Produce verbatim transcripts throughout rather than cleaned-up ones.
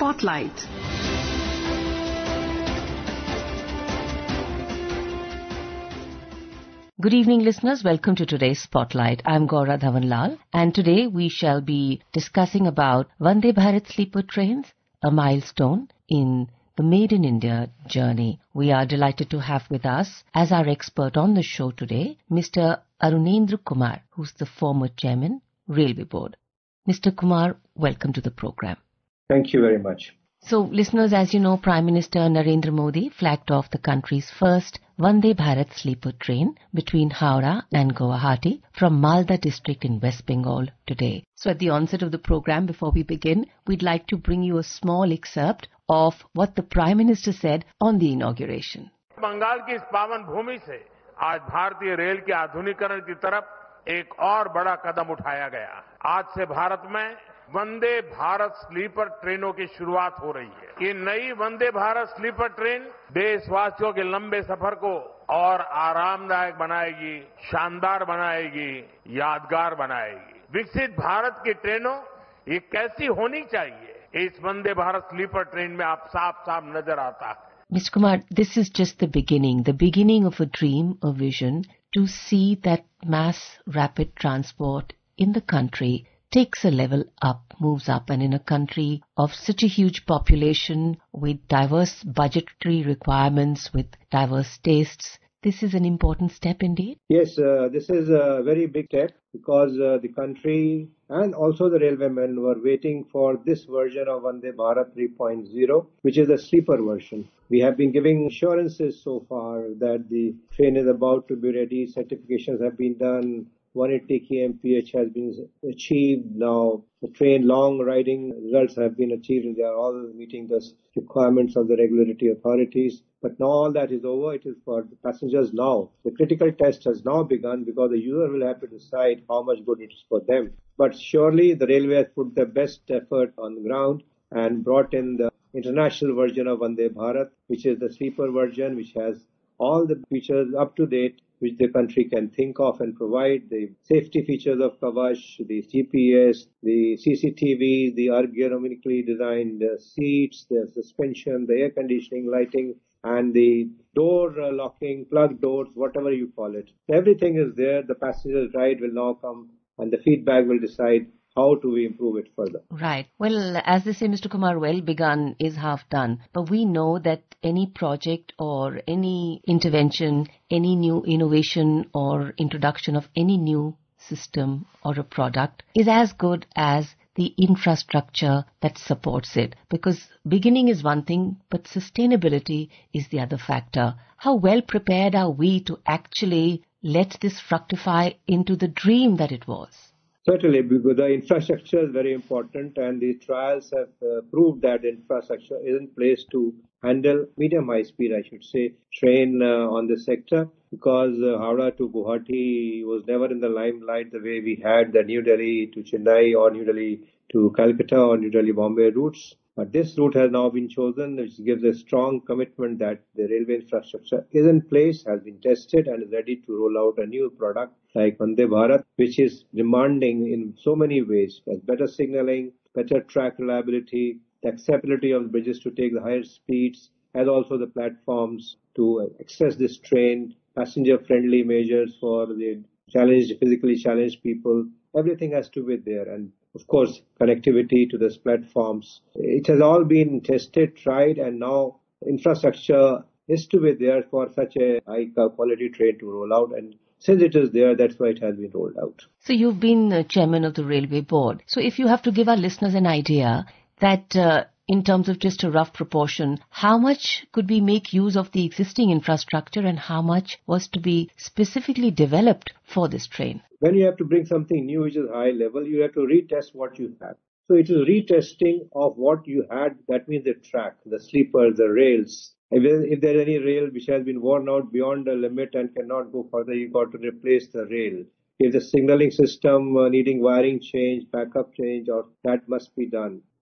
Spotlight. Good evening, listeners. Welcome to today's Spotlight. I'm Gaura Dhawanlal, and today we shall be discussing about Vande Bharat sleeper trains, a milestone in the Made in India journey. We are delighted to have with us, as our expert on the show today, Mister Arunendra Kumar, who's the former chairman, Railway Board. Mister Kumar, welcome to the program. Thank you very much. So, listeners, as you know, Prime Minister Narendra Modi flagged off the country's first Vande Bharat sleeper train between Howrah and Guwahati from Malda district in West Bengal today. So, at the onset of the program, before we begin, we'd like to bring you a small excerpt of what the Prime Minister said on the inauguration. Bengal की इस पावन भूमि से आज भारतीय rail के आधुनिकीकरण की तरफ एक और बड़ा कदम उठाया गया। आज से भारत में वंदे भारत स्लीपर ट्रेनों की शुरुआत हो रही है। ये नई वंदे भारत स्लीपर ट्रेन देशवासियों के लंबे सफर को और आरामदायक बनाएगी, शानदार बनाएगी, यादगार बनाएगी। विकसित भारत की ट्रेनों ये कैसी होनी चाहिए, इस वंदे भारत स्लीपर ट्रेन में आप साफ साफ नजर आता है। Mister Kumar, this is just the beginning, the beginning of a dream, a vision to see that mass rapid transport in the country takes a level up, moves up, and in a country of such a huge population with diverse budgetary requirements, with diverse tastes, this is an important step indeed. Yes, uh, this is a very big step because uh, the country and also the railwaymen were waiting for this version of Vande Bharat three point oh, which is the sleeper version. We have been giving assurances so far that the train is about to be ready, certifications have been done, one hundred eighty kilometers per hour has been achieved. Now, the train long riding results have been achieved and they are all meeting the requirements of the regulatory authorities. But now all that is over. It is for the passengers now. The critical test has now begun because the user will have to decide how much good it is for them. But surely the railway has put their best effort on the ground and brought in the international version of Vande Bharat, which is the sleeper version, which has all the features up to date which the country can think of and provide, the safety features of Kavach, the G P S, the C C T V, the ergonomically designed uh, seats, the suspension, the air conditioning, lighting, and the door uh, locking, plug doors, whatever you call it. Everything is there. The passenger's ride will now come and the feedback will decide how do we improve it further? Right. Well, as they say, Mister Kumar, well begun is half done. But we know that any project or any intervention, any new innovation or introduction of any new system or a product is as good as the infrastructure that supports it. Because beginning is one thing, but sustainability is the other factor. How well prepared are we to actually let this fructify into the dream that it was? Certainly, because the infrastructure is very important and the trials have uh, proved that the infrastructure is in place to handle medium high speed, I should say, train uh, on the sector because uh, Howrah to Guwahati was never in the limelight the way we had the New Delhi to Chennai or New Delhi to Calcutta or New Delhi Bombay routes. But this route has now been chosen, which gives a strong commitment that the railway infrastructure is in place, has been tested and is ready to roll out a new product like Vande Bharat, which is demanding in so many ways, as better signaling, better track reliability, the acceptability of the bridges to take the higher speeds, as also the platforms to access this train, passenger-friendly measures for the challenged, physically challenged people. Everything has to be there. And of course, connectivity to these platforms. It has all been tested, tried, and now infrastructure is to be there for such a high quality train to roll out. And since it is there, that's why it has been rolled out. So you've been uh, chairman of the Railway Board. So if you have to give our listeners an idea that uh, in terms of just a rough proportion, how much could we make use of the existing infrastructure and how much was to be specifically developed for this train? When you have to bring something new which is high level, you have to retest what you have. So it is retesting of what you had. That means the track, the sleepers, the rails. If there is any rail which has been worn out beyond the limit and cannot go further, you've got to replace the rail. If the signaling system uh, needing wiring change, backup change, or that must be done.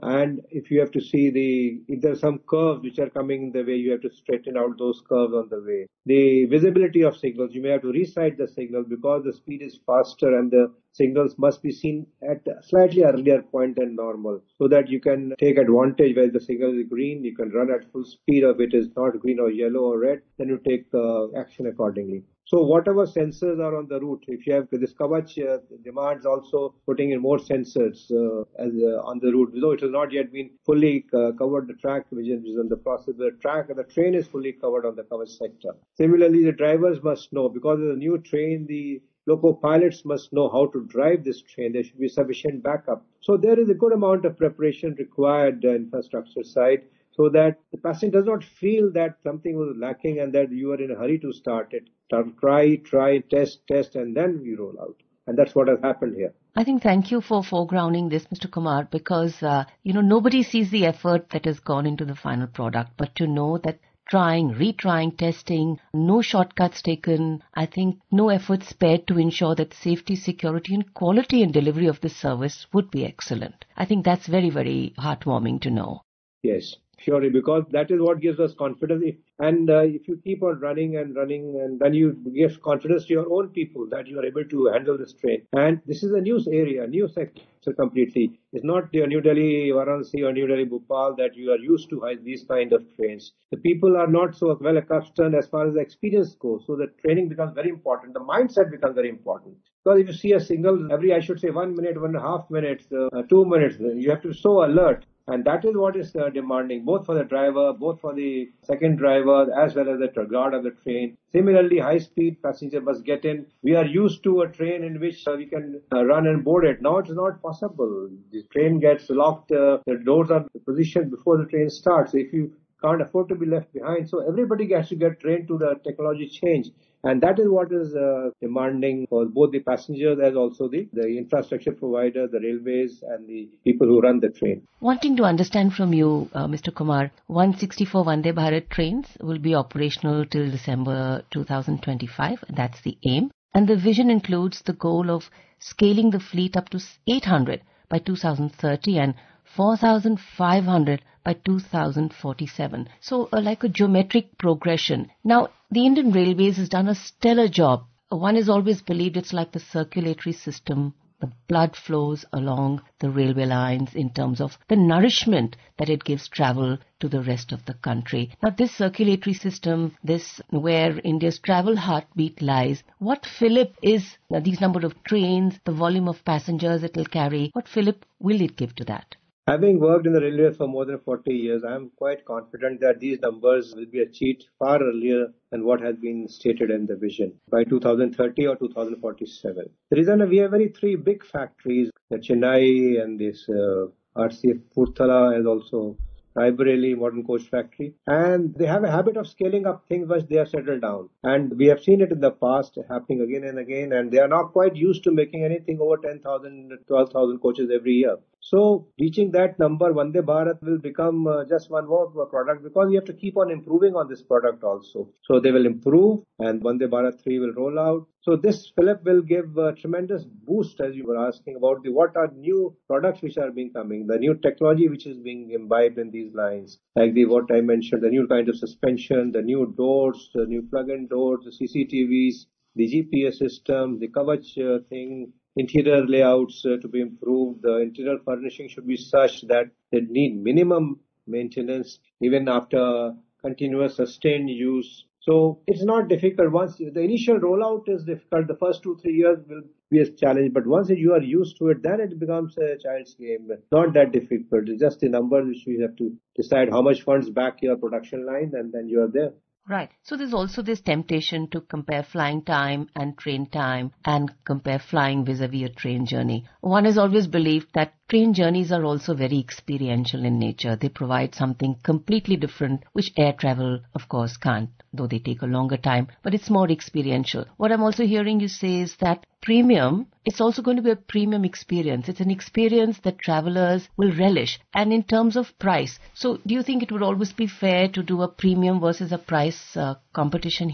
And if you have to see the, if there are some curves which are coming in the way, you have to straighten out those curves on the way. The visibility of signals, you may have to resight the signal because the speed is faster and the signals must be seen at a slightly earlier point than normal so that you can take advantage where the signal is green, you can run at full speed. If it is not green or yellow or red, then you take uh, action accordingly. So whatever sensors are on the route, if you have this Kavach uh, demands also putting in more sensors uh, as, uh, on the route. Though it has not yet been fully uh, covered, the track which is in the process. The track and the train is fully covered on the Kavach sector. Similarly, the drivers must know because of the new train, the loco pilots must know how to drive this train. There should be sufficient backup. So there is a good amount of preparation required uh, infrastructure side, so that the passenger does not feel that something was lacking and that you are in a hurry to start it. Start, try, try, test, test, and then we roll out. And that's what has happened here. I think thank you for foregrounding this, Mister Kumar, because, uh, you know, nobody sees the effort that has gone into the final product, but to know that trying, retrying, testing, no shortcuts taken, I think no effort spared to ensure that safety, security and quality and delivery of the service would be excellent. I think that's very, very heartwarming to know. Yes. Surely, because that is what gives us confidence. If, and uh, if you keep on running and running, and then you give confidence to your own people that you are able to handle this train. And this is a new area, new sector completely. It's not your New Delhi, Varanasi or New Delhi, Bhopal that you are used to these kind of trains. The people are not so well accustomed as far as the experience goes. So the training becomes very important. The mindset becomes very important. Because if you see a signal every, I should say, one minute, one and a half minutes, uh, two minutes, you have to be so alert. And that is what is uh, demanding, both for the driver, both for the second driver, as well as the guard of the train. Similarly, high-speed passenger must get in. We are used to a train in which uh, we can uh, run and board it. Now it's not possible. The train gets locked. Uh, the doors are positioned before the train starts. So if you can't afford to be left behind, so everybody has to get trained to the technology change. And that is what is uh, demanding for both the passengers as also the, the infrastructure provider, the railways and the people who run the train. Wanting to understand from you, uh, Mister Kumar, one hundred sixty-four Vande Bharat trains will be operational till December two thousand twenty-five. That's the aim. And the vision includes the goal of scaling the fleet up to eight hundred by two thousand thirty and four thousand five hundred by two thousand forty-seven. So uh, like a geometric progression. Now, the Indian Railways has done a stellar job. One has always believed it's like the circulatory system. The blood flows along the railway lines in terms of the nourishment that it gives travel to the rest of the country. Now, this circulatory system, this where India's travel heartbeat lies, what fillip is uh, these number of trains, the volume of passengers it will carry, what fillip will it give to that? Having worked in the railways for more than forty years, I am quite confident that these numbers will be achieved far earlier than what has been stated in the vision by two thousand thirty or two thousand forty-seven. The reason we have very three big factories, the Chennai and this uh, R C F Purthala and also Raebareli Modern Coach Factory, and they have a habit of scaling up things once they have settled down. And we have seen it in the past happening again and again, and they are now quite used to making anything over ten thousand, twelve thousand coaches every year. So reaching that number, Vande Bharat will become uh, just one more product because we have to keep on improving on this product also. So they will improve and Vande Bharat three will roll out. So this fillip will give a tremendous boost, as you were asking about the what are new products which are being coming, the new technology which is being imbibed in these lines, like the what I mentioned, the new kind of suspension, the new doors, the new plug-in doors, the C C T Vs, the G P S system, the Kavach uh, thing, interior layouts uh, to be improved. The interior furnishing should be such that they need minimum maintenance even after continuous sustained use. So it's not difficult. Once the initial rollout is difficult, the first two, three years will be a challenge. But once you are used to it, then it becomes a child's game. Not that difficult. It's just the numbers which we have to decide how much funds back your production line and then you are there. Right. So there's also this temptation to compare flying time and train time and compare flying vis-a-vis a train journey. One has always believed that train journeys are also very experiential in nature. They provide something completely different, which air travel, of course, can't, though they take a longer time, but it's more experiential. What I'm also hearing you say is that premium, it's also going to be a premium experience. It's an experience that travelers will relish. And in terms of price, so do you think it would always be fair to do a premium versus a price uh, competition here?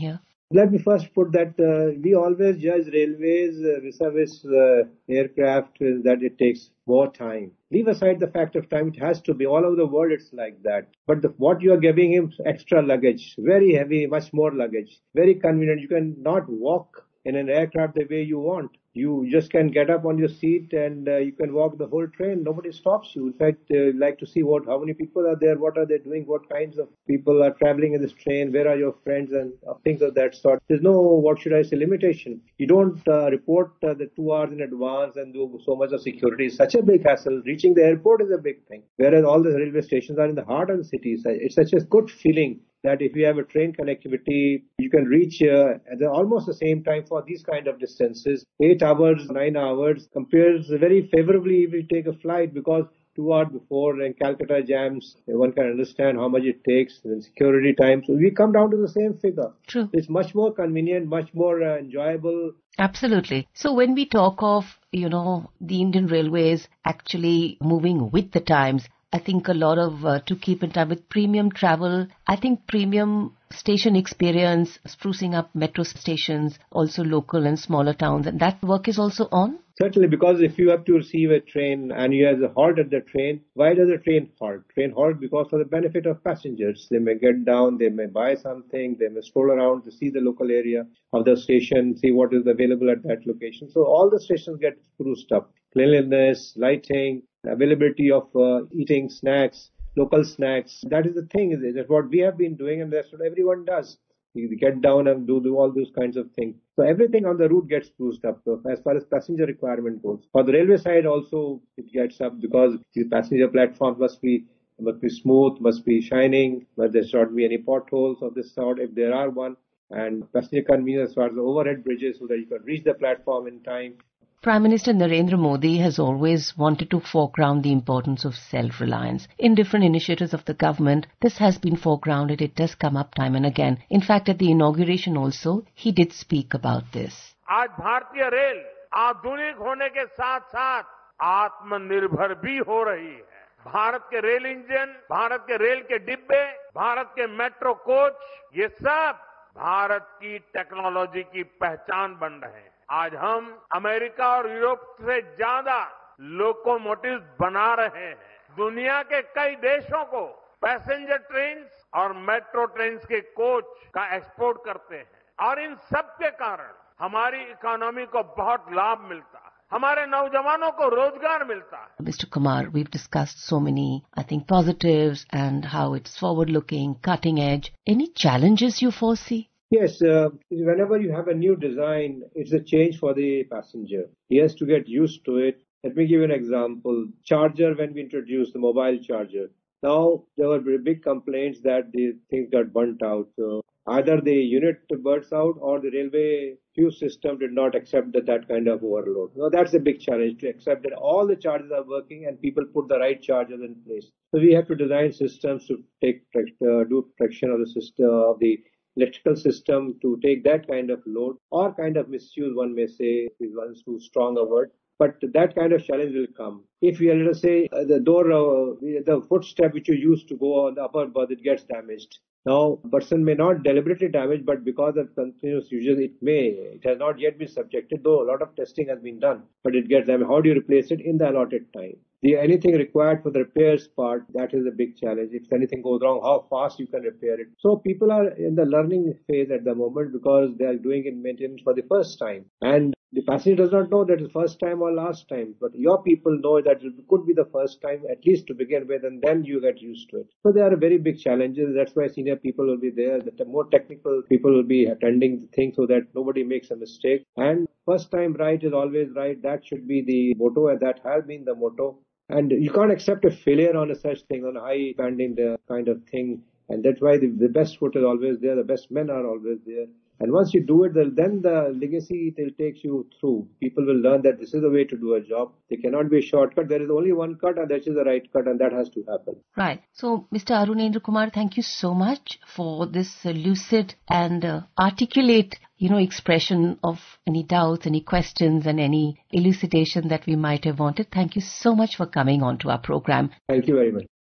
Let me first put that uh, we always judge railways uh, vis-a-vis uh, aircraft uh, that it takes more time. Leave aside the fact of time, it has to be. All over the world it's like that. But the, what you are giving him, extra luggage, very heavy, much more luggage, very convenient. You can not walk in an aircraft the way you want. You just can get up on your seat and uh, you can walk the whole train. Nobody stops you. In fact, uh, like to see what, how many people are there, what are they doing, what kinds of people are traveling in this train, where are your friends, and uh, things of that sort. There's no, what should I say, limitation. You don't uh, report uh, the two hours in advance and do so much of security. It's such a big hassle. Reaching the airport is a big thing. Whereas all the railway stations are in the heart of the city. It's such a good feeling that if you have a train connectivity, you can reach uh, at the, almost the same time for these kind of distances. Eight hours, nine hours compares very favorably if you take a flight, because two hours before and Calcutta jams, one can understand how much it takes and security time. So we come down to the same figure. True. It's much more convenient, much more uh, enjoyable. Absolutely. So when we talk of, you know, the Indian Railways actually moving with the times, I think a lot of, uh, to keep in time with premium travel, I think premium station experience, sprucing up metro stations, also local and smaller towns, and that work is also on? Certainly, because if you have to receive a train and you have a halt at the train, why does the train halt? Train halt because for the benefit of passengers. They may get down, they may buy something, they may stroll around to see the local area of the station, see what is available at that location. So all the stations get spruced up. Cleanliness, lighting, availability of uh, eating snacks, local snacks. That is the thing. Is that what we have been doing, and that's what everyone does. We get down and do, do all those kinds of things. So everything on the route gets spruced up. So as far as passenger requirement goes, for the railway side also it gets up, because the passenger platform must be must be smooth, must be shining, but there should not be any potholes of this sort if there are one. And passenger convenience as far as the overhead bridges, so that you can reach the platform in time. Prime Minister Narendra Modi has always wanted to foreground the importance of self-reliance. In different initiatives of the government, this has been foregrounded. It does come up time and again. In fact, at the inauguration also, he did speak about this. आज भारतीय rail आधुनिक होने के साथ साथ आत्मनिर्भर भी हो रही है. भारत के रेल इंजन, भारत के रेल के डिब्बे, भारत के मेट्रो कोच, ये सब भारत की टेक्नोलॉजी की पहचान बन रहे हैं. आज हम अमेरिका और यूरोप से ज्यादा लोकोमोटिव्स बना रहे हैं. दुनिया के कई देशों को पैसेंजर ट्रेन और मेट्रो ट्रेन के कोच का एक्सपोर्ट करते हैं, और इन सब के कारण हमारी इकोनॉमी को बहुत लाभ मिलता है. हमारे नौजवानों को रोजगार मिलता है. Mister Kumar, we've discussed so many, I think, positives and how it's forward-looking, cutting edge. Any challenges you foresee? Yes, uh, whenever you have a new design, it's a change for the passenger. He has to get used to it. Let me give you an example. Charger, when we introduced the mobile charger, now there were big complaints that the things got burnt out. So either the unit burns out or the railway fuse system did not accept that, that kind of overload. Now that's a big challenge, to accept that all the chargers are working and people put the right chargers in place. So we have to design systems to take uh, do protection of the system of the electrical system to take that kind of load, or kind of misuse, one may say, is one too strong a word. But that kind of challenge will come. If you, let us say, uh, the door, uh, the footstep which you use to go on the upper berth, it gets damaged. Now, a person may not deliberately damage, but because of continuous usage, it may. It has not yet been subjected, though a lot of testing has been done. But it gets damaged. How do you replace it in the allotted time? The anything required for the repairs part, that is a big challenge. If anything goes wrong, how fast you can repair it. So people are in the learning phase at the moment, because they are doing it maintenance for the first time. And the passenger does not know that it's first time or last time, but your people know that it could be the first time, at least to begin with, and then you get used to it. So there are very big challenges. That's why senior people will be there. The more technical people will be attending the thing, so that nobody makes a mistake. And first time right is always right. That should be the motto, and that has been the motto. And you can't accept a failure on a such thing, on a high standing kind of thing. And that's why the, the best foot is always there. The best men are always there. And once you do it, then the legacy it takes you through. People will learn that this is the way to do a job. There cannot be a shortcut. There is only one cut, and that is the right cut, and that has to happen. Right. So, Mister Arunendra Kumar, thank you so much for this uh, lucid and uh, articulate, you know, expression of any doubts, any questions, and any elucidation that we might have wanted. Thank you so much for coming on to our program. Thank you very much.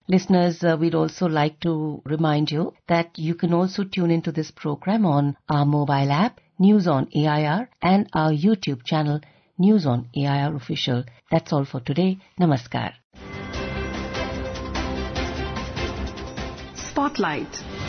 Listeners, uh, we'd also like to remind you that you can also tune into this program on our mobile app, News on A I R, and our YouTube channel, News on A I R Official. That's all for today. Namaskar. Spotlight.